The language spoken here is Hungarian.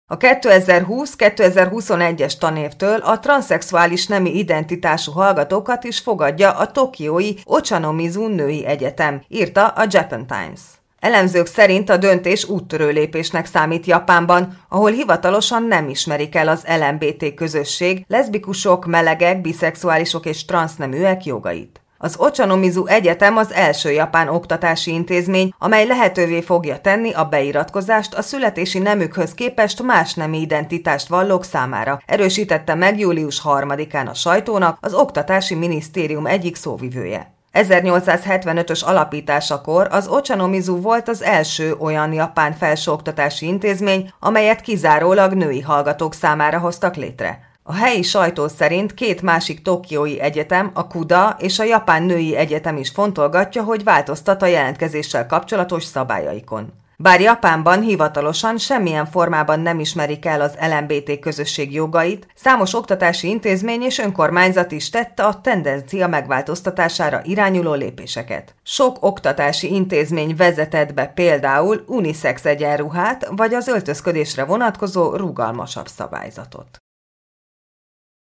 A 2020-2021-es tanévtől a transzszexuális nemi identitású hallgatókat is fogadja a tokiói Ochanomizu Női Egyetem, írta a Japan Times. Elemzők szerint a döntés úttörő lépésnek számít Japánban, ahol hivatalosan nem ismerik el az LMBT közösség, leszbikusok, melegek, biszexuálisok és transzneműek jogait. Az Ochanomizu Egyetem az első japán oktatási intézmény, amely lehetővé fogja tenni a beiratkozást a születési nemükhöz képest más nemi identitást vallók számára, erősítette meg július 3-án a sajtónak az Oktatási Minisztérium egyik szóvivője. 1875-ös alapításakor az Ochanomizu volt az első olyan japán felsőoktatási intézmény, amelyet kizárólag női hallgatók számára hoztak létre. A helyi sajtó szerint két másik tokiói egyetem, a Kuda és a Japán Női Egyetem is fontolgatja, hogy változtat a jelentkezéssel kapcsolatos szabályaikon. Bár Japánban hivatalosan semmilyen formában nem ismerik el az LMBT közösség jogait, számos oktatási intézmény és önkormányzat is tette a tendencia megváltoztatására irányuló lépéseket. Sok oktatási intézmény vezetett be például unisex egyenruhát vagy az öltözködésre vonatkozó rugalmasabb szabályzatot.